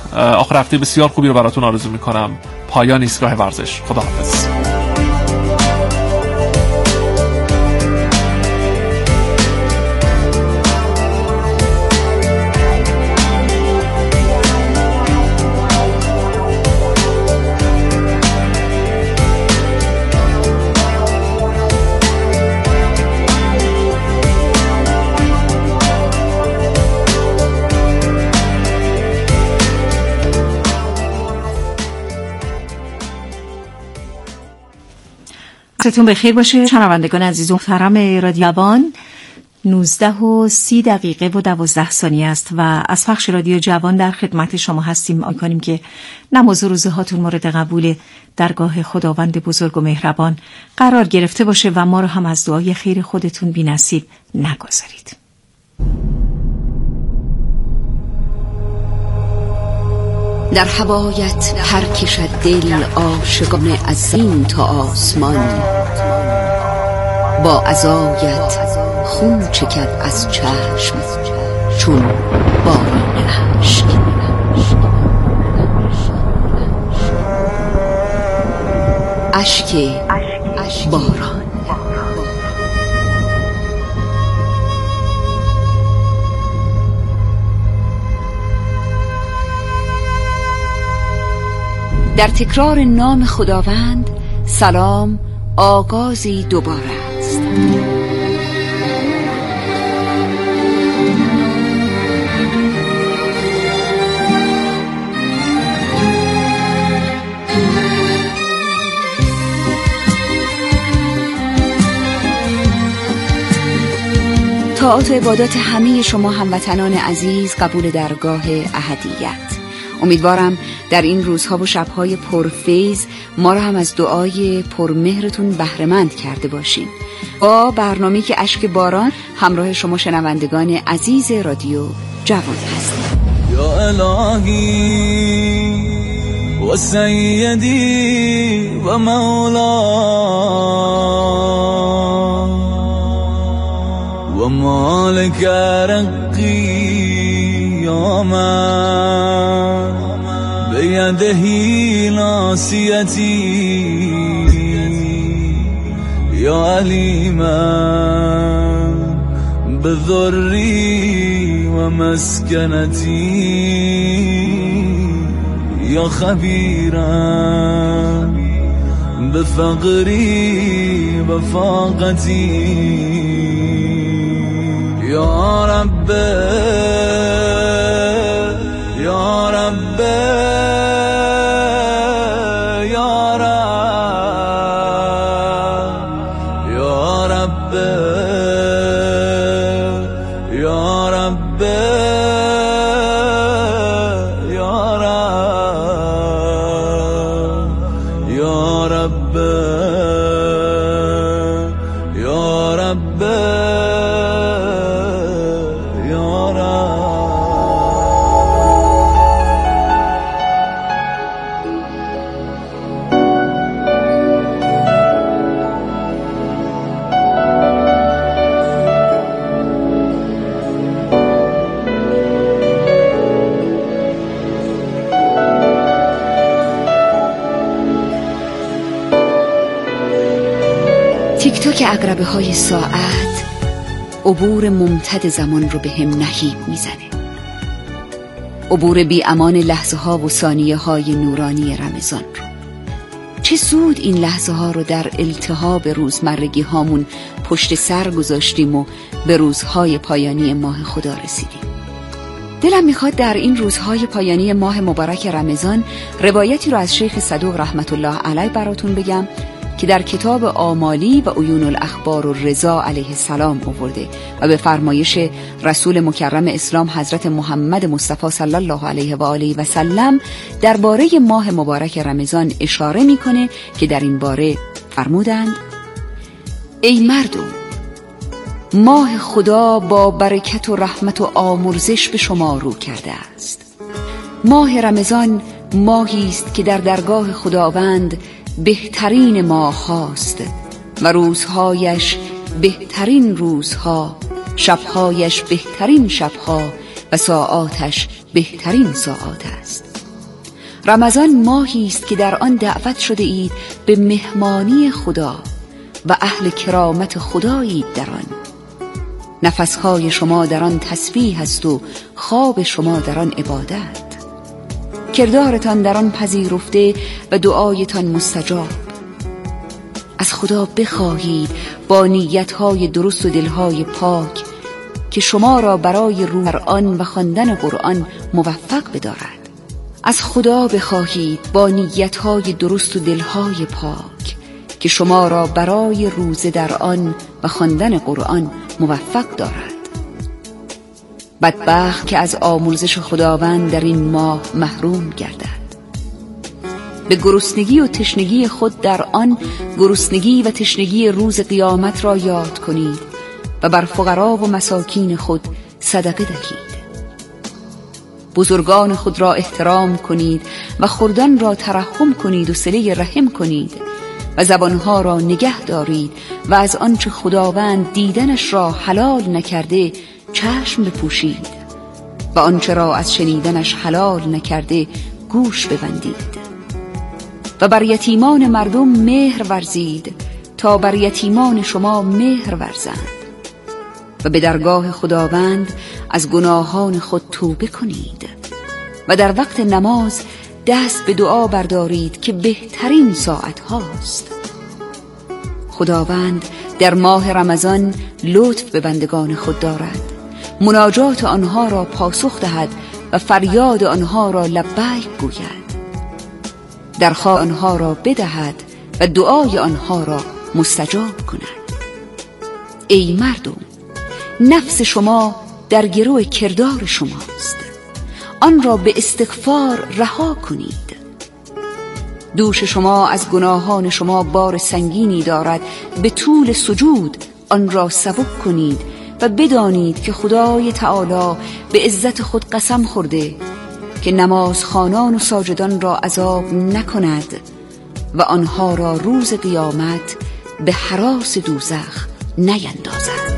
آخر هفته بسیار خوبی رو براتون آرزو میکنم. پایان ایستگاه ورزش. خداحافظ. روزتون بخیر باشه شنوندگان عزیز و محترم رادیو جوان. 19:30 است و از پخش رادیو جوان در خدمت شما هستیم. می‌کنیم که نماز و روزهاتون مورد قبول درگاه خداوند بزرگ و مهربان قرار گرفته باشه و ما رو هم از دعای خیر خودتون بی‌نصیب نگذارید. در هوایت پر کشد دل عاشقانه از زمین تا آسمان، با عزایت خون چکد از چشم چون باران اشک. اشک باران. در تکرار نام خداوند سلام آغازی دوباره است. طاعات و عبادات همه شما هموطنان عزیز قبول درگاه احدیت. امیدوارم در این روزها و شبهای پرفیض ما را هم از دعای پرمهرتون بهره‌مند کرده باشین. با برنامه‌ای که اشک باران همراه شما شنوندگان عزیز رادیو جوان هستیم. یا الهی و سیدی و مولا و مالک رقی یا من بیده ناصیتی یا علیما بذری و مسکنتی یا خبیرا بفقری و فاقتی یا رب یا رب یا رب یا رب یا رب یا رب یا رب یا رب یا رب. تیک تاک عقربه های ساعت عبور ممتد زمان رو به هم نهیب میزنه. عبور بی امان لحظه ها و ثانیه های نورانی رمضان رو. چه زود این لحظه ها رو در التهاب روزمرگی هامون پشت سر گذاشتیم و به روزهای پایانی ماه خدا رسیدیم. دلم میخواد در این روزهای پایانی ماه مبارک رمضان روایتی رو از شیخ صدوق رحمت الله علیه براتون بگم که در کتاب آمالی و عیون الاخبار و رضا علیه السلام آورده و به فرمایش رسول مکرم اسلام حضرت محمد مصطفی صلی الله علیه و آله و سلم درباره ماه مبارک رمضان اشاره میکنه که در این باره فرمودند: ای مردم، ماه خدا با برکت و رحمت و آمرزش به شما رو کرده است. ماه رمضان ماهی است که در درگاه خداوند بهترین ماه هاست و روزهایش بهترین روزها، شبهایش بهترین شبها و ساعاتش بهترین ساعات است. رمضان ماهی است که در آن دعوت شده اید به مهمانی خدا و اهل کرامت خدایید در آن. نفسهای شما در آن تسبیح است و خواب شما در آن عبادت. کردارتان در آن پذیرفته و دعایتان مستجاب. از خدا بخواهید با نیتهای درست و دلهای پاک که شما را برای رو آن و خواندن قرآن موفق بدارد. از خدا بخواهید با نیتهای درست و دلهای پاک که شما را برای روزه در آن و خواندن قرآن موفق دارد. بدبخت که از آمرزش خداوند در این ماه محروم گردد. به گرسنگی و تشنگی خود در آن گرسنگی و تشنگی روز قیامت را یاد کنید و بر فقرا و مساکین خود صدقه دهید. بزرگان خود را احترام کنید و خردان را ترحم کنید و صله رحم کنید و زبانها را نگه دارید و از آنچه خداوند دیدنش را حلال نکرده چشم بپوشید و آنچه را از شنیدنش حلال نکرده گوش ببندید و بر یتیمان مردم مهر ورزید تا بر یتیمان شما مهر ورزند و به درگاه خداوند از گناهان خود توبه کنید و در وقت نماز دست به دعا بردارید که بهترین ساعت هاست. خداوند در ماه رمضان لطف به بندگان خود دارد، مناجات آنها را پاسخ دهد و فریاد آنها را لبیک گوید، درخواست آنها را بدهد و دعای آنها را مستجاب کند. ای مردم، نفس شما در گرو کردار شماست، آن را به استغفار رها کنید. دوش شما از گناهان شما بار سنگینی دارد، به طول سجود آن را سبک کنید و بدانید که خدای تعالی به عزت خود قسم خورده که نمازخوانان و ساجدان را عذاب نکند و آنها را روز قیامت به هراس دوزخ نیندازد.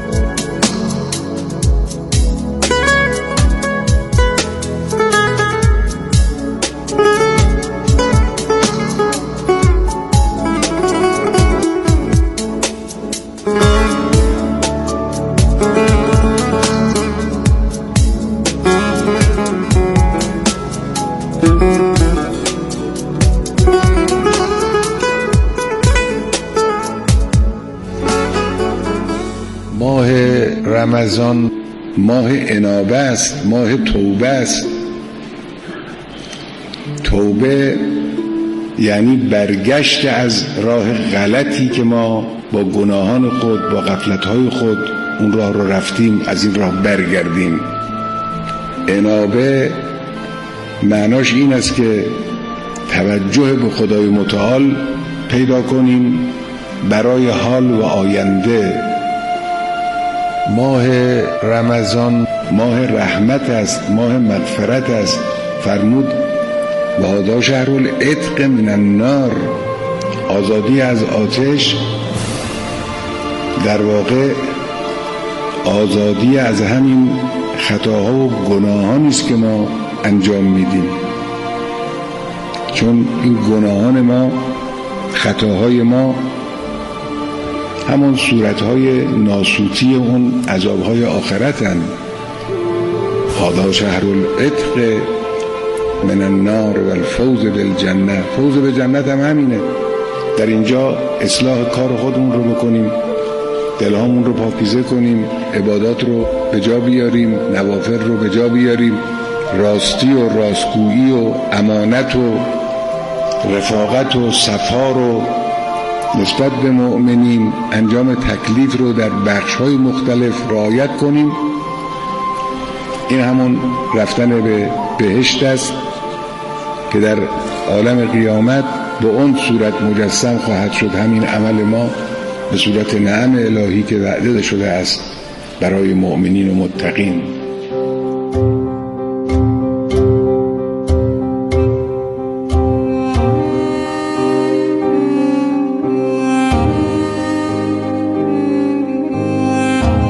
ماه رمضان ماه انابه است، ماه توبه است. توبه یعنی برگشت از راه غلطی که ما با گناهان خود، با غفلت‌های خود اون راه رو رفتیم، از این راه برگردیم. انابه معناش این است که توجه به خدای متعال پیدا کنیم برای حال و آینده. ماه رمضان ماه رحمت است، ماه مغفرت است. فرمود و هذا شهر العتق من النار، آزادی از آتش، در واقع آزادی از همین خطاها و گناهانی است که ما انجام میدیم. چون این گناهان ما، خطاهای ما همون صورتهای ناسوتی اون عذابهای آخرتن. هذا شهر العتق من النار و الفوز بالجنه. فوز به جنت هم همینه. در اینجا اصلاح کار خودمون رو بکنیم، دلهامون رو پاکیزه کنیم، عبادات رو به جا بیاریم، نوافل رو به جا بیاریم، راستی و راستگویی و امانت و رفاقت و صفا رو نسبت به مؤمنین، انجام تکلیف رو در بخش‌های مختلف رعایت کنیم. این همون رفتن به بهشت است که در عالم قیامت به اون صورت مجسم خواهد شد. همین عمل ما به صورت نعم الهی که وعده شده است برای مؤمنین و متقین.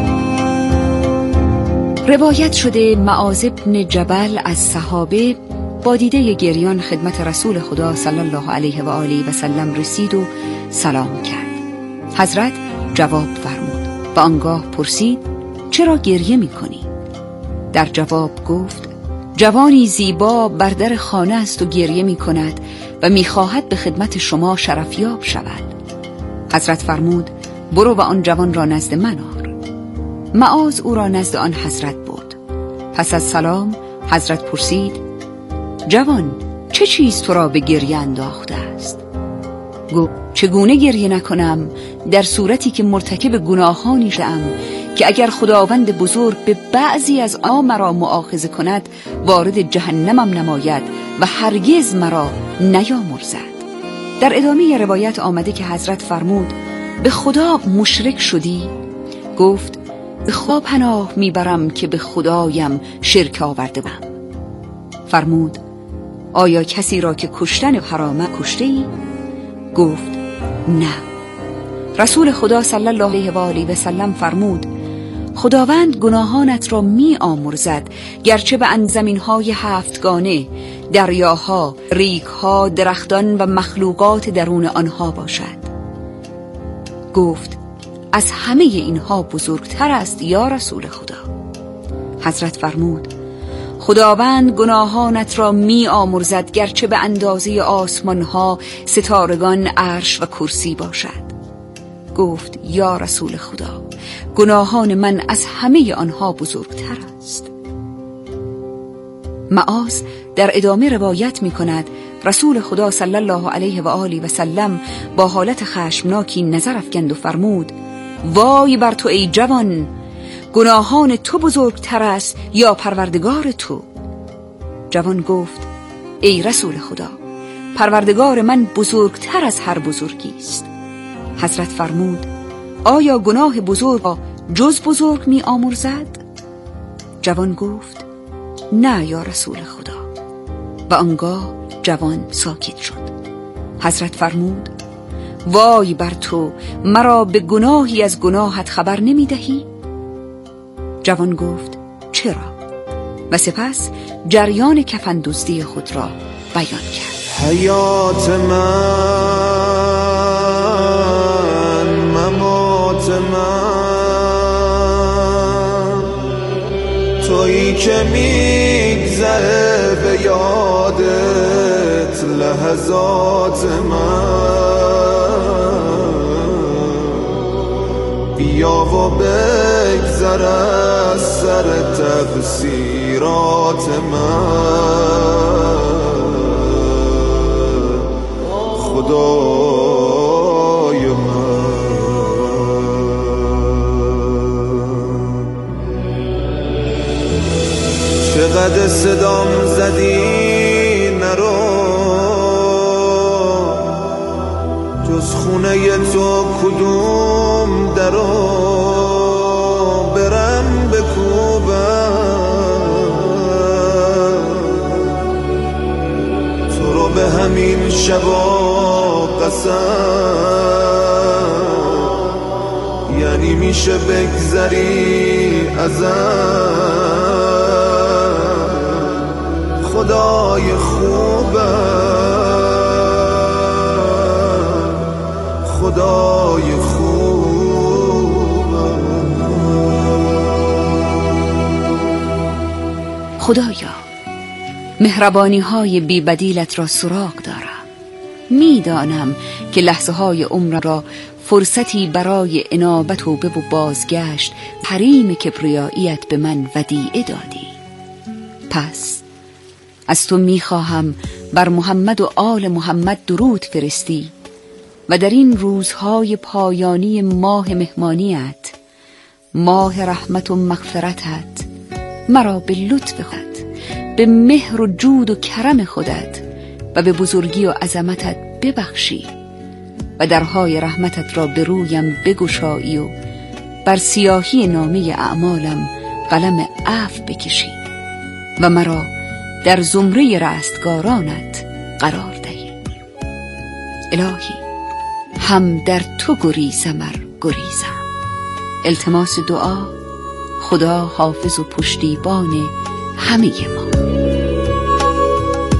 روایت شده معاذ بن جبل از صحابه با دیده گریان خدمت رسول خدا صلی الله علیه و آله و سلم رسید و سلام کرد. حضرت جواب فرمود و آنگاه پرسید چرا گریه می‌کنی؟ در جواب گفت جوانی زیبا بر در خانه است و گریه می‌کند و می‌خواهد به خدمت شما شرفیاب شود. حضرت فرمود برو و آن جوان را نزد من آر. معاذ او را نزد آن حضرت برد. پس از سلام حضرت پرسید جوان چه چیز تو را به گریه انداخته است؟ گفت چگونه گریه نکنم در صورتی که مرتکب گناهانی شدم که اگر خداوند بزرگ به بعضی از آن مرا مؤاخذه کند وارد جهنمم نماید و هرگز مرا نیامرزد. در ادامه روایت آمده که حضرت فرمود به خدا مشرک شدی؟ گفت به خدا پناه میبرم که به خدایم شرک آورده بودم. فرمود آیا کسی را که کشتن حرامه کشته ای؟ گفت نه. رسول خدا صلی الله علیه و آله و سلم فرمود خداوند گناهانت را می آمرزد گرچه به زمین‌های هفتگانه، دریاها، ریگ‌ها، درختان و مخلوقات درون آنها باشد. گفت از همه اینها بزرگتر است یا رسول خدا؟ حضرت فرمود خداوند گناهانت را می آمرزد گرچه به اندازه آسمانها، ستارگان، عرش و کرسی باشد. گفت یا رسول خدا گناهان من از همه آنها بزرگتر است. معاذ در ادامه روایت می کند رسول خدا صلی الله علیه و آله و سلم با حالت خشمناکی نظر افکند و فرمود وای بر تو ای جوان، گناهان تو بزرگتر است یا پروردگار تو؟ جوان گفت ای رسول خدا پروردگار من بزرگتر از هر بزرگی است. حضرت فرمود آیا گناه بزرگ جز بزرگ می آمرزد؟ جوان گفت نه یا رسول خدا. و آنگاه جوان ساکت شد. حضرت فرمود وای بر تو، مرا به گناهی از گناهت خبر نمی دهی؟ جوان گفت چرا؟ و سپس جریان کفن دزدی خود را بیان کرد. حیات من، ممات من، تویی که میگذره به یادت لحظات من، بیا و بگذر از سر تقصیرات من، خدای من. چقدر صدام زدی نرو، جز خونه تو کدوم درو برم بکوبم، تو رو به همین شبا قسم، یعنی میشه بگذری ازم، خدای خوبم، خدای خوبم. خدایا مهربانی های بی بدیلت را سراغ دارم. میدانم که لحظه های عمر را فرصتی برای انابت و توبه و بازگشت حریم کبریاییت به من ودیعه دادی. پس از تو میخواهم بر محمد و آل محمد درود فرستی و در این روزهای پایانی ماه مهمانیت، ماه رحمت و مغفرتت، مرا به لطف خودت، به مهر و جود و کرم خودت و به بزرگی و عظمتت ببخشی و درهای رحمتت را به رویم بگشایی و بر سیاهی نامه اعمالم قلم عفو بکشی و مرا در زمره رستگارانت قرار دهی. الهی هم در تو گریزم گریزم. التماس دعا، خدا حافظ و پشتیبان همه ما.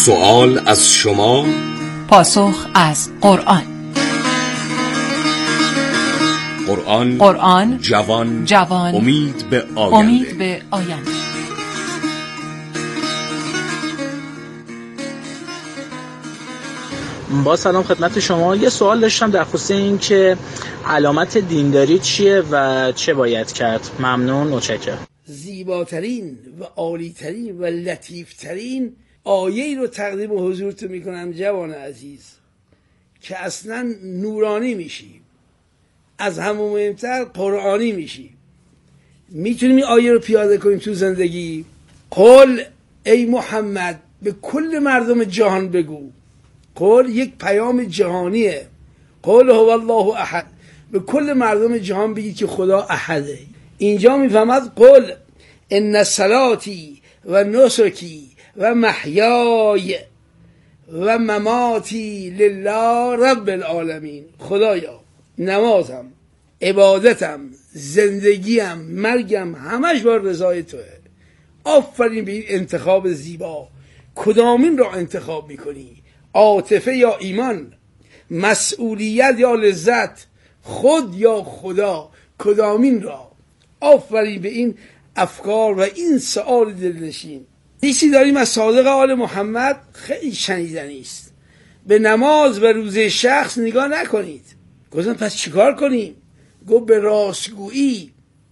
سوال از شما، پاسخ از قرآن. قرآن جوان امید به آینده. با سلام خدمت شما. یه سوال داشتم در خصوص این که علامت دینداری چیه و چه باید کرد؟ ممنون، متشکرم. زیباترین و عالیترین و لطیفترین آیه‌ای رو تقدیم حضورتون میکنم جوان عزیز که اصلا نورانی میشی، از همون مهمتر قرآنی میشی. میتونیم این آیه رو پیاده کنیم تو زندگی. قل ای محمد به کل مردم جهان بگو. قل یک پیام جهانیه. قل هو الله احد، به کل مردم جهان بگید که خدا احده. اینجا میفهمد قل ان صلاتی و نسکی و محیای و مماتی لله رب العالمین. خدایا نمازم، عبادتم، زندگیم، مرگم همش بر رضای توه. آفرین به این انتخاب زیبا. کدامین را انتخاب میکنی؟ عاطفه یا ایمان؟ مسئولیت یا لذت؟ خود یا خدا؟ کدامین را؟ آفرین به این افکار و این سؤال دلنشین. یکی داریم از صادق آل محمد، خیلی شنیدنی است. به نماز و روزه شخص نگاه نکنید. گفتم پس چیکار کنیم؟ گفت به راستگویی،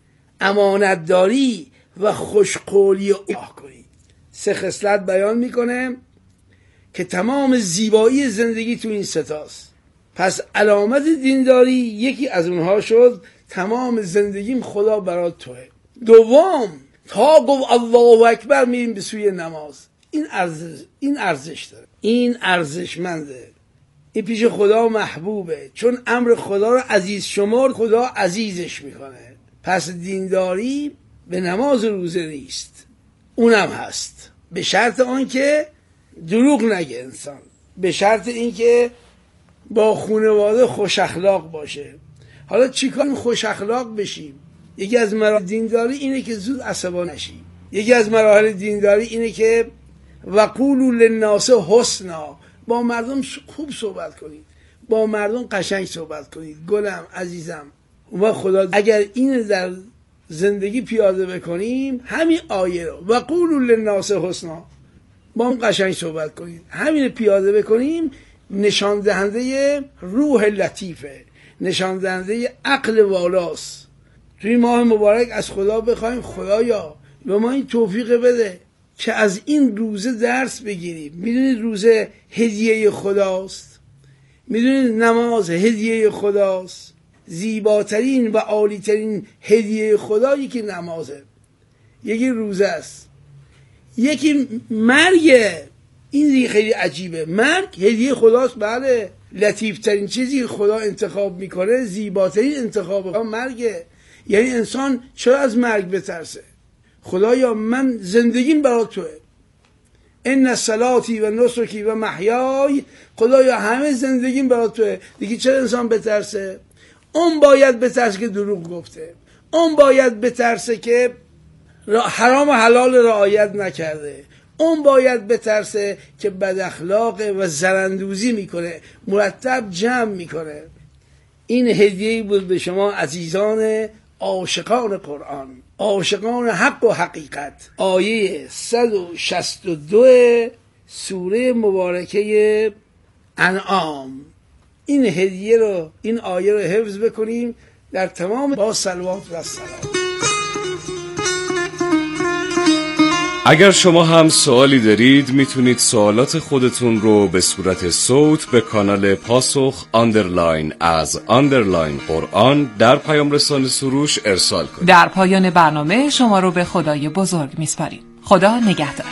امانتداری و خوشقولی او کنید. 3 خصلت بیان میکنه که تمام زیبایی زندگی تو این 3 تاست. پس علامت دینداری یکی از اونها شد تمام زندگیم خدا برات توه. دوم، تا گفت الله اکبر میریم به سوی نماز. این ارزش داره، این ارزشمنده، این پیش خدا محبوبه، چون امر خدا رو عزیز شمار، خدا عزیزش میکنه. پس دینداری به نماز و روزه نیست، اونم هست به شرط آن که دروغ نگه انسان، به شرط این که با خانواده خوش اخلاق باشه. حالا چیکار خوش اخلاق بشیم؟ یکی از مراحل دینداری اینه که زود عصبانی نشی. یکی از مراحل دینداری اینه که وقولوا للناس حسنا، با مردم خوب صحبت کنید، با مردم قشنگ صحبت کنید. گلم، عزیزم، و خدا اگر این در زندگی پیاده بکنیم، همین آیه رو وقولوا للناس حسنا، با هم قشنگ صحبت کنید، همین پیاده بکنیم، نشان دهنده روح لطیفه، نشان دهنده عقل والاست. توی ماه مبارک از خدا بخوایم خدایا به ما این توفیق بده که از این روزه درس بگیریم. میدونید روزه هدیه خداست، میدونید نماز هدیه خداست. زیباترین و عالیترین هدیه خدا یکی نمازه، یکی روزه است، یکی مرگه. این خیلی عجیبه. مرگ هدیه خداست، بله. لطیفترین چیزی خدا انتخاب میکنه، زیباترین انتخاب مرگه. یعنی انسان چرا از مرگ بترسه؟ خدایا من زندگیم برای توه، ان صلاتی و نسکی و محیای، خدایا همه زندگیم برای توه. دیگه چرا انسان بترسه؟ اون باید بترسه که دروغ گفته، اون باید بترسه که حرام و حلال رعایت نکرده، اون باید بترسه که بد اخلاقه و زرندوزی میکنه، مرتب جمع میکنه. این هدیه‌ای بود به شما عزیزان عاشقان قرآن، عاشقان حق و حقیقت. آیه 162 سوره مبارکه انعام. این هدیه رو، این آیه رو حفظ بکنیم در تمام با صلوات و سلام. اگر شما هم سوالی دارید میتونید سوالات خودتون رو به صورت صوت به کانال پاسخ از قرآن در پیام رسان سروش ارسال کنید. در پایان برنامه شما رو به خدای بزرگ میسپاریم. خدا نگهدار.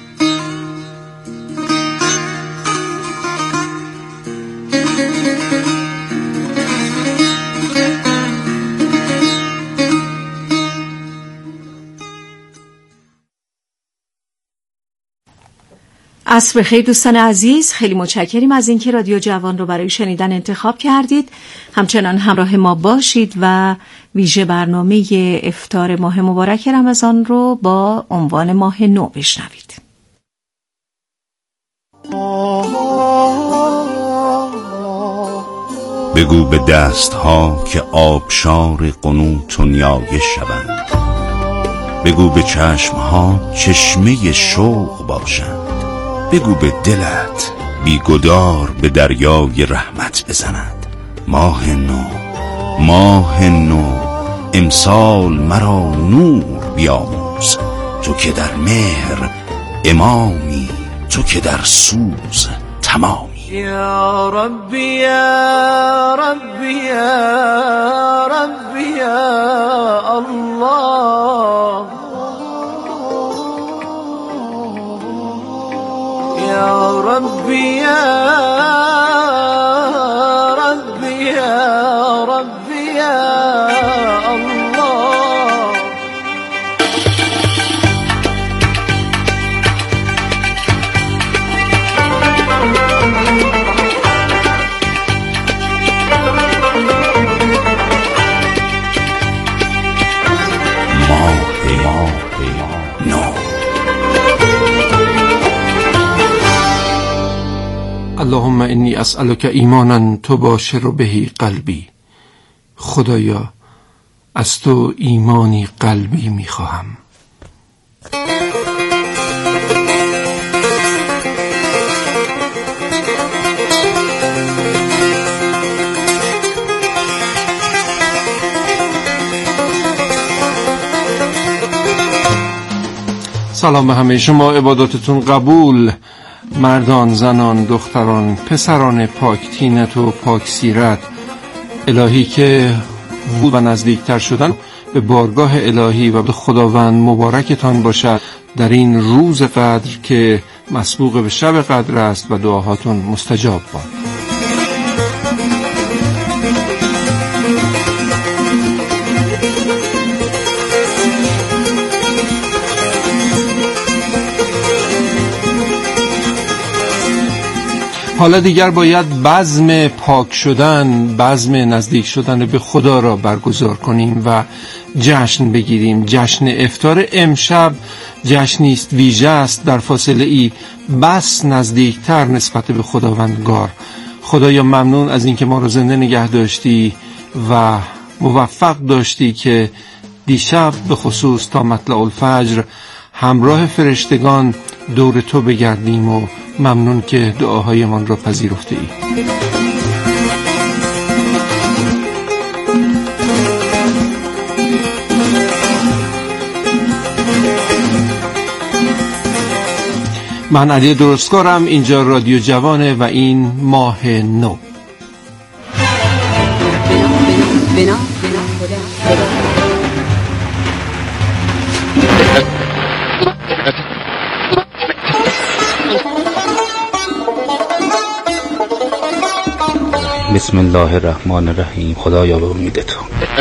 عصر بخیر دوستان عزیز، خیلی متشکریم از اینکه رادیو جوان رو برای شنیدن انتخاب کردید. همچنان همراه ما باشید و ویژه برنامه افطار ماه مبارک رمضان رو با عنوان ماه نو بشنوید. بگو به دستها که آبشار قنوت و نیایش شوند. بگو به چشمها چشمه شوق باشند. بگو به دلت بیگدار به دریای رحمت بزند. ماه نو، ماه نو، امسال مرا نور بیاموز. تو که در مهر امامی، تو که در سوز تمامی. یا ربی یا ربی یا ربی یا الله، یا ربی یا ربی یا ربی یا الله. اللهم انی اسألک ایمانا تباشر به قلبی. خدایا از تو ایمانی قلبی میخواهم. سلام به همه شما، عباداتتون قبول. مردان، زنان، دختران، پسران پاک تینت و پاک سیرت، الهی که بود و نزدیکتر شدن به بارگاه الهی و به خداوند مبارکتان باشد در این روز قدر که مسبوق به شب قدر است و دعاهاتون مستجاب باد. حالا دیگر باید بزم پاک شدن، بزم نزدیک شدن به خدا را برگزار کنیم و جشن بگیریم. جشن افطار امشب جشنی است ویژه است، در فاصله ای بس نزدیکتر نسبت به خداوندگار. خدایا ممنون از اینکه ما را زنده نگه داشتی و موفق داشتی که دیشب به خصوص تا مطلع الفجر همراه فرشتگان دور تو بگردیم و ممنون که دعاهای من را پذیرفته ای. من علی درستکارم، اینجا رادیو جوانه و این ماه نو. بسم الله الرحمن الرحیم. خدایا به امید تو.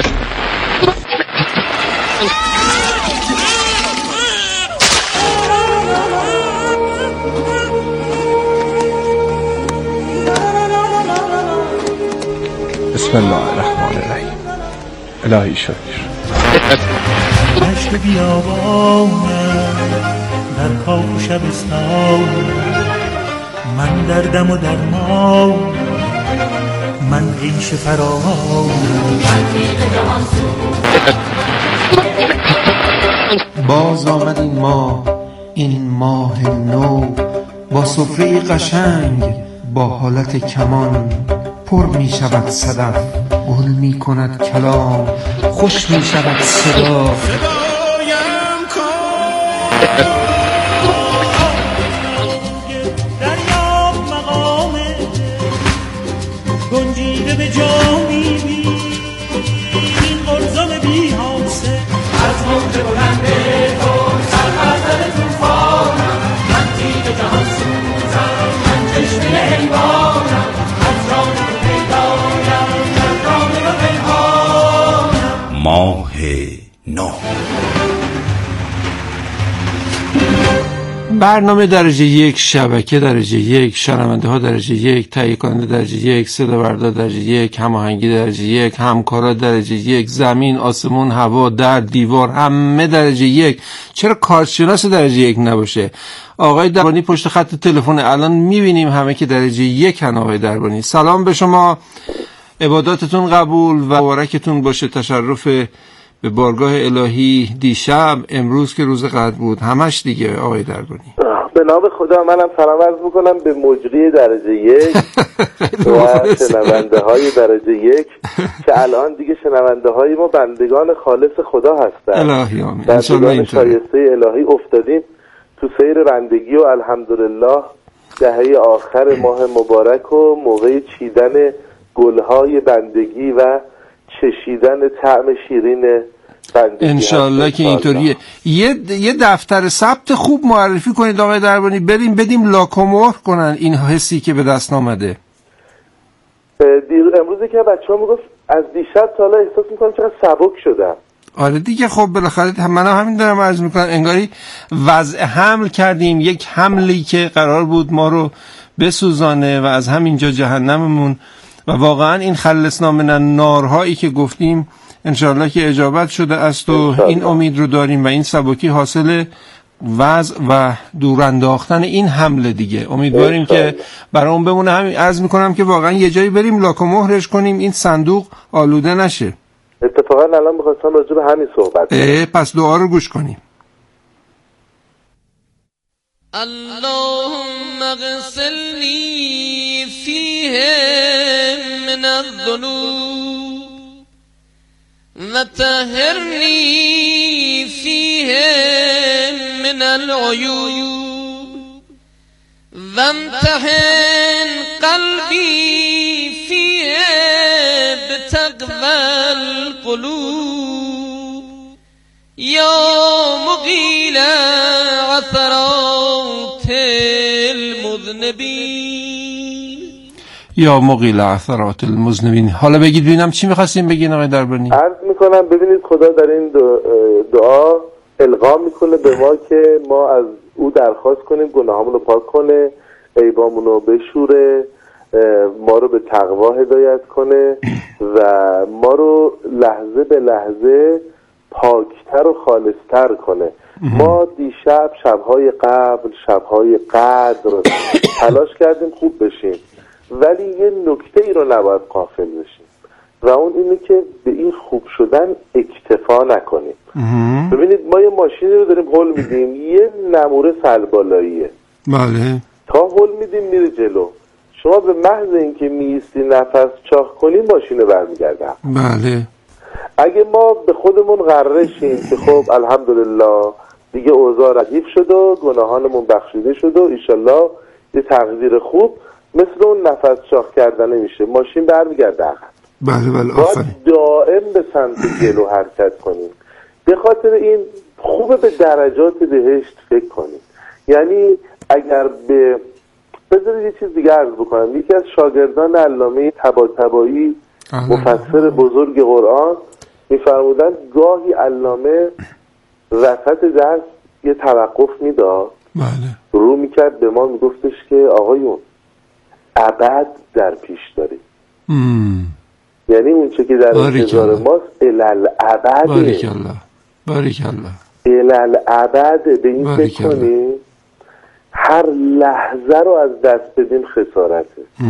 بسم الله الرحمن الرحیم. الهی شکر. دشت بیابانم در کاخ و شبستانم، من دردم و درمان، من عیش فراوانم، من تیغ جهان باز آمد این ماه، این ماه نو، با سفره قشنگ، با حالت کمان. پر می شود صدف، گل می کند کلام، خوش می شود صدا. صدایم کن دریاب مقامه، گنجیده به جامی بی این قرزم بی حاسه. از موج بلند تو سرپرزد توفانم، من تیغ جهان سوزم، من چشمه حیوانم، از راه تو پیدایم، در راه تو پنهانم. ماه نو. برنامه درجه یک، شبکه درجه یک، شنونده ها درجه یک، تهیه کننده درجه یک، صدابردار درجه یک، هماهنگی درجه یک، همکارا درجه یک، زمین، آسمون، هوا، در، دیوار، همه درجه یک. چرا کارشناس درجه یک نباشه؟ آقای دربانی پشت خط تلفن الان میبینیم همه که درجه یک هن. آقای دربانی سلام به شما. عباداتتون قبول و مبارکتون باشه. تشرف به بارگاه الهی دیشب، امروز که روز قدر بود، همش دیگه آقای دربانی. به نام خدا منم سلام عرض میکنم به مجری درجه 1 و شنونده های درجه 1 که الان دیگه شنونده های ما بندگان خالص خدا هستن. الهی آمین. بندگان شایسته الهی افتادیم تو سیر بندگی و الحمدلله دهه آخر ماه مبارک و موقع چیدن گلهای بندگی و چشیدن طعم شیرین بندگی. انشالله که اینطوریه. یه دفتر ثبت خوب معرفی کنید آقای دربانی، بریم بدیم لاکومور کنن این حسی که به دست آمده. امروزی که بچه‌ها میگفت از دیشب تا حالا احساس میکنم چقدر سبک شدم. آره دیگه، خب بالاخره من همین دارم عرض میکنم، انگاری وضع حمل کردیم، یک حملی که قرار بود ما رو بسوزانه و از همینجا جهنممون، و واقعا این خلصنا من النارهایی که گفتیم انشالله که اجابت شده است و این امید رو داریم و این سبکی حاصل وضع و دور انداختن این حمله دیگه. امیدواریم که برای اون بمونه. همین عرض میکنم که واقعا یه جایی بریم لاکومهرش کنیم، این صندوق آلوده نشه. اتفاقا الان می‌خواستم راجع به همین صحبت کنم. پس دعا رو گوش کنیم. اللهم اغسلنی فیه من الذنوب و طهرنی فیه من العیوب و امتحن قلبی فیه بتقوی القلوب یا مقیل عثرات المذنبین. یا مقیل عثرات المذنبین. حالا بگید ببینم چی می‌خواستین بگین آقای دربانی؟ عرض میکنم ببینید خدا در این دعا القا میکنه به ما که ما از او درخواست کنیم گناهامون رو پاک کنه، عیبامون رو بشوره، ما رو به تقوا هدایت کنه و ما رو لحظه به لحظه پاکتر و خالصتر کنه. ما دیشب، شبهای قبل، شبهای قدر تلاش کردیم خوب بشیم، ولی یه نکته ای رو نباید غافل بشیم و اون اینه که به این خوب شدن اکتفا نکنیم. ببینید ما یه ماشینی رو داریم هول میدیم، یه نموره سلبالاییه، بله، تا هول میدیم میره جلو. شما به محض اینکه میستی نفس چاق کنیم ماشین برمیگرده. بله. اگه ما به خودمون غره شیم که خب الحمدلله دیگه اوضاع ردیف شد و گناهانمون بخشیده شد و ایشالله یه تقدیر خوب، مثل اون نفس چاق کردنه میشه، ماشین برمیگرده عقب. بله باید دائم به سمت جلو حرکت کنیم. به خاطر این خوبه به درجات بهشت فکر کنیم. یعنی اگر بذارید یه چیز دیگه عرض بکنم. یکی از شاگردان علامه طباطبایی مفسر بزرگ قرآن میفرمودن گاهی علامه وسط درس یه توقف میداد، رو میکرد به ما میگفتش که آقایون ابد در پیش داریم. یعنی اون چه که در انتظار ماست الالعبد. باریکالله. الالعبد. به این فکر کنیم هر لحظه رو از دست بدیم خسارته.